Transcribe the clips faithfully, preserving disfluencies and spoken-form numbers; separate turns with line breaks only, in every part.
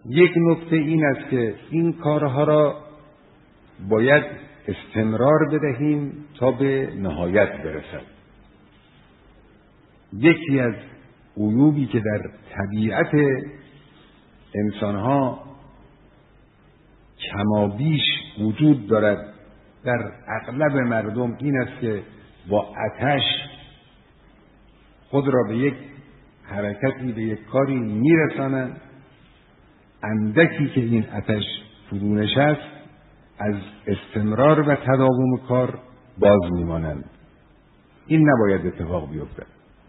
یک نکته این است که این کارها را باید استمرار بدهیم تا به نهایت برسد. یکی از عیوبی که در طبیعت انسانها کمابیش وجود دارد در اغلب مردم این است که با آتش خود را به یک حرکتی، به یک کاری میرسانند، اندکی که این آتش فرو نشست از استمرار و تداوم کار باز میمانند. این نباید اتفاق بیفتد.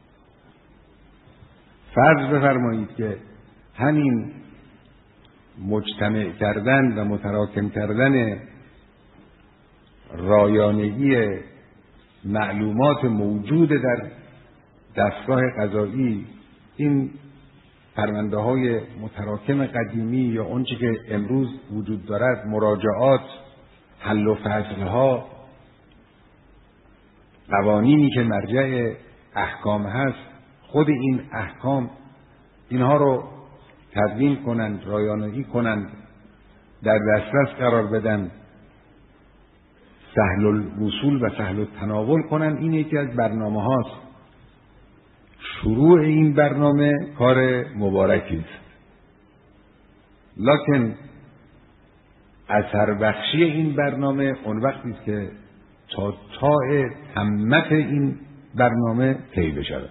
فرض بفرمایید که همین مجتمع کردن و متراکم کردن رایانگی معلومات موجود در دستگاه قضایی، این پرونده های متراکم قدیمی یا اونچه که امروز وجود دارد، مراجعات، حل و فصل ها، قوانینی که مرجع احکام هست، خود این احکام اینها رو تدوین کنند، رایانگی کنند، در دسترس قرار بدن، سهل الوصول و سهل التناول کنند. این یکی از برنامه هاست. شروع این برنامه کار مبارکی است، لکن اثر بخشی این برنامه اون وقتی است که تا تاء تمت این برنامه طی بشود.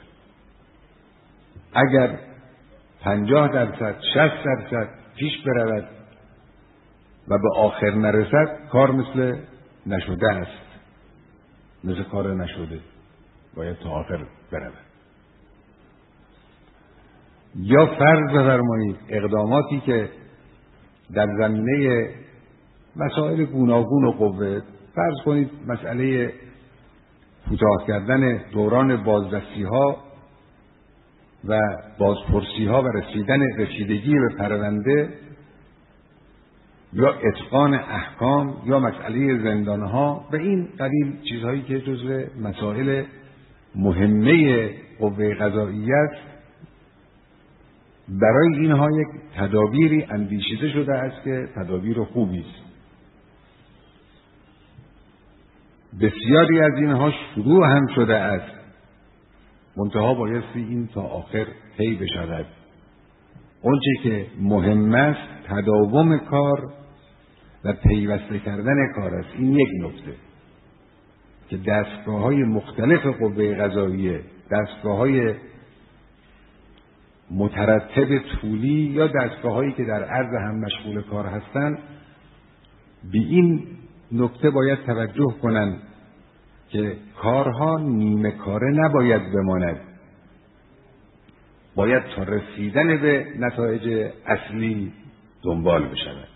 اگر پنجاه درصد، شصت درصد پیش برود و به آخر نرسد، کار مثل نشده است، مثل کار نشده، باید تا آخر برود. یا فرض بفرمایید اقداماتی که در زمینه مسائل گوناگون و قوه، فرض کنید مسئله کوتاه کردن دوران بازرسی ها و بازپرسی ها و رسیدن رسیدگی به پرونده، یا اتقان احکام، یا مسئله زندان ها و این قبیل چیزهایی که جزو مسائل مهمه قوه قضاییه است، برای اینها یک تدابیری اندیشیده شده است که تدابیر خوبی است. بسیاری از اینها شروع هم شده است، منتها بایستی این تا آخر طی بشود. اونچه که مهم است تداوم کار و پیوسته کردن کار است. این یک نکته که دستگاه‌های مختلف قوه قضاییه، دستگاه‌های مترتب طولی یا دستگاه‌هایی که در عرض هم مشغول کار هستند، به این نکته باید توجه کنند که کارها نیمه کاره نباید بماند، باید تا رسیدن به نتایج اصلی دنبال بشود.